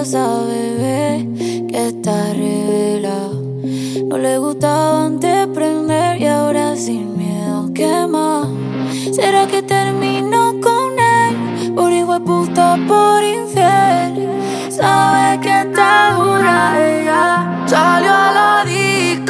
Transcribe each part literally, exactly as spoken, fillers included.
esa bebé que está revelado. No le gustaba antes prender y ahora sin miedo quema. ¿Será que terminó con él? Por hijo de puta, por infiel. Sabe que está dura ella. Salió a la disco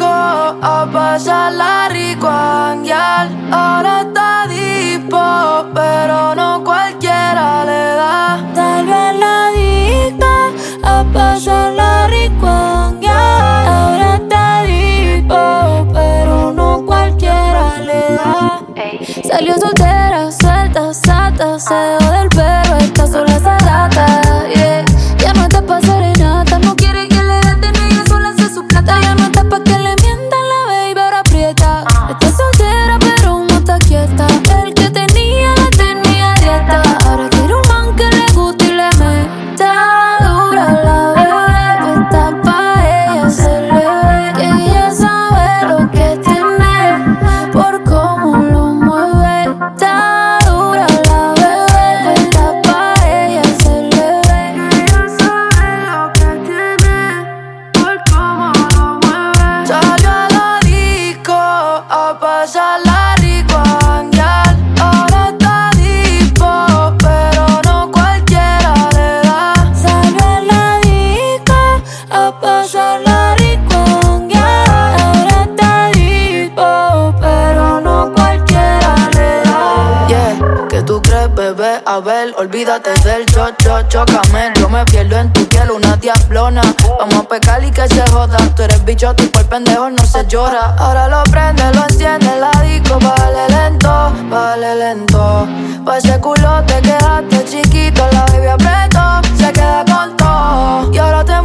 a pasarla rico a janguear. Ahora está dispo, pero no cualquiera le da. Salió a la disco a pasarla rico a janguear. Ahora está dispo, pero no cualquiera le da. Salió soltera, suelta, sata. Se dejó del perro, está sola esa gata, yeah. Ya no está pa' serenata, no quiere que le gasten, ella sola hace su plata. Ya no está pa' que le mientan la baby, ahora aprieta. Está soltera pero no está quieta. El que tenía la tenía dieta. Ahora quiere un man que le guste y le meta dura la bebé. Está pa' ella, se le ve que ella sabe lo que tiene por cómo lo mueve. Está dura la bebé. Está pa' ella, se le ve que ella sabe lo que tiene por cómo lo mueve. Salió a la disco a pasarla rico a janguear. Ahora está dispo, pero no cualquiera le da. Salió a la disco a pasarla rico a janguear. Ahora está dispo, pero no cualquiera le da. Yeah, ¿qué tú crees, bebé? A ver, olvídate del cho, cho, chócame. Yo me pierdo en tu piel, una diablona. Vamos a pecar y que se joda. Tú eres bichote y por pendejo no se llora. Ahora lo prende, lo enciende, la disco. Bájale lento, bájale lento. Pa' ese culo te quedaste chiquito, la baby apretó, se queda corto. Y ahora te